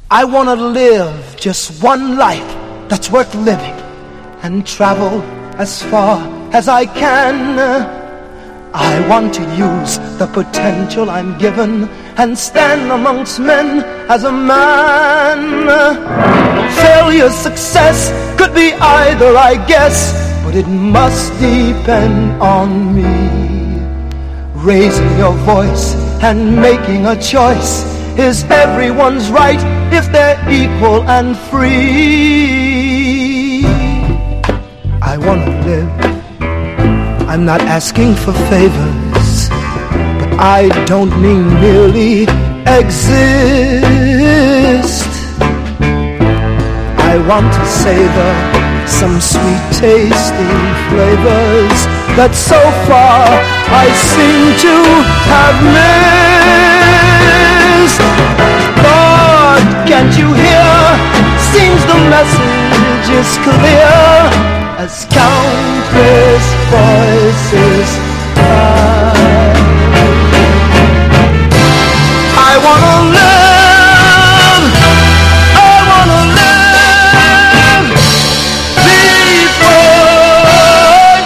I want to live just one life that's worth living and travel as far as I can. I want to use the potential I'm given and stand amongst men as a man. Failure, success could be either, I guess, but it must depend on me. Raising your voice and making a choice is everyone's right if they're equal and free. I want to live. I'm not asking for favors, but I don't mean merely exist. I want to savor some sweet tasting flavors that so far I seem to have missed. Lord, can't you hear? Seems the message is clear as countless voices cry. I wanna live, I wanna live before I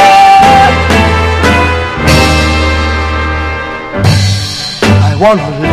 die. I wanna live.